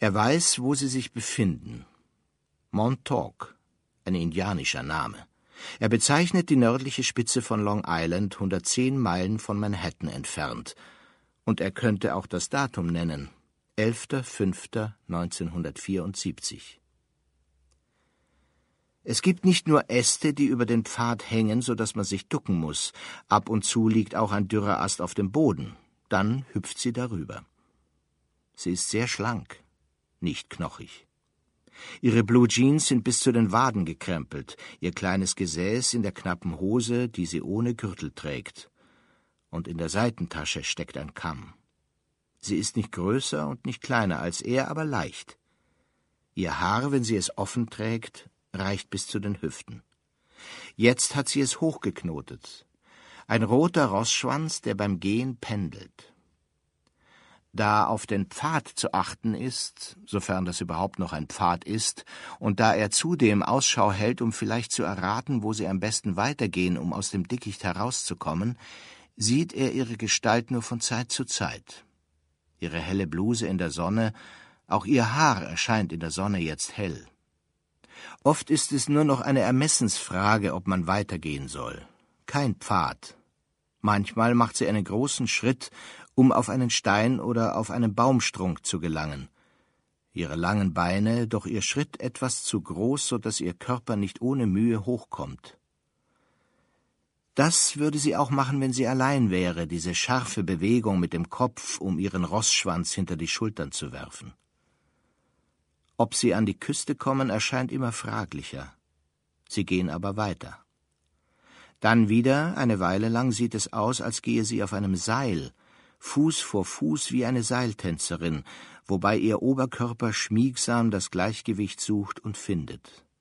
Er weiß, wo sie sich befinden. Montauk, ein indianischer Name. Er bezeichnet die nördliche Spitze von Long Island, 110 Meilen von Manhattan entfernt. Und er könnte auch das Datum nennen: 11.05.1974. Es gibt nicht nur Äste, die über den Pfad hängen, so dass man sich ducken muss. Ab und zu liegt auch ein dürrer Ast auf dem Boden. Dann hüpft sie darüber. Sie ist sehr schlank, nicht knochig. Ihre Blue Jeans sind bis zu den Waden gekrempelt, ihr kleines Gesäß in der knappen Hose, die sie ohne Gürtel trägt. Und in der Seitentasche steckt ein Kamm. Sie ist nicht größer und nicht kleiner als er, aber leicht. Ihr Haar, wenn sie es offen trägt, reicht bis zu den Hüften. Jetzt hat sie es hochgeknotet. Ein roter Rossschwanz, der beim Gehen pendelt. Da auf den Pfad zu achten ist, sofern das überhaupt noch ein Pfad ist, und da er zudem Ausschau hält, um vielleicht zu erraten, wo sie am besten weitergehen, um aus dem Dickicht herauszukommen, sieht er ihre Gestalt nur von Zeit zu Zeit. Ihre helle Bluse in der Sonne, auch ihr Haar erscheint in der Sonne jetzt hell. Oft ist es nur noch eine Ermessensfrage, ob man weitergehen soll. Kein Pfad. Manchmal macht sie einen großen Schritt, um auf einen Stein oder auf einen Baumstrunk zu gelangen. Ihre langen Beine, doch ihr Schritt etwas zu groß, so dass ihr Körper nicht ohne Mühe hochkommt. Das würde sie auch machen, wenn sie allein wäre, diese scharfe Bewegung mit dem Kopf, um ihren Rossschwanz hinter die Schultern zu werfen. Ob sie an die Küste kommen, erscheint immer fraglicher. Sie gehen aber weiter. Dann wieder, eine Weile lang, sieht es aus, als gehe sie auf einem Seil, Fuß vor Fuß wie eine Seiltänzerin, wobei ihr Oberkörper schmiegsam das Gleichgewicht sucht und findet.